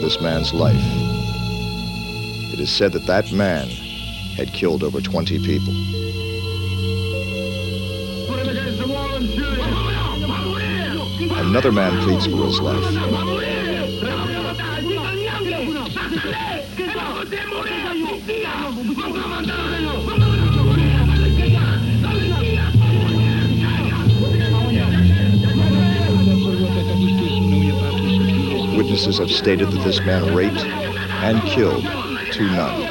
this man's life. It is said that that man had killed over 20 people. Another man pleads for his life. Witnesses have stated that this man raped and killed 2 nuns.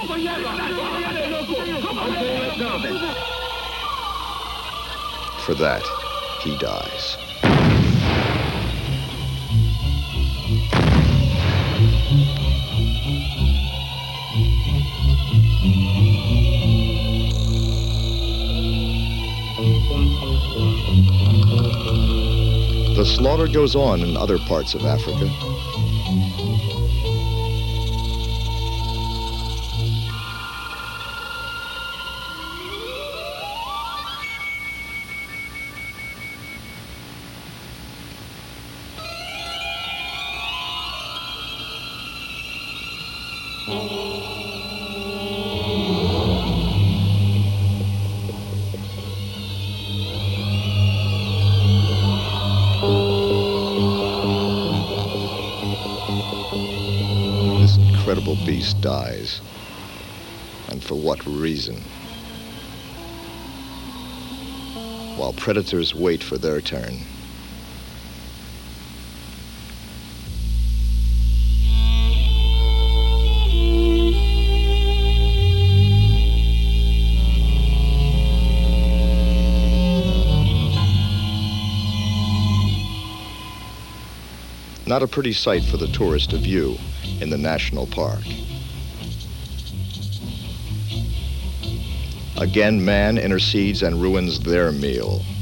For that, he dies. The slaughter goes on in other parts of Africa. This incredible beast dies. And for what reason? While predators wait for their turn. Not a pretty sight for the tourist to view in the national park. Again, man intercedes and ruins their meal.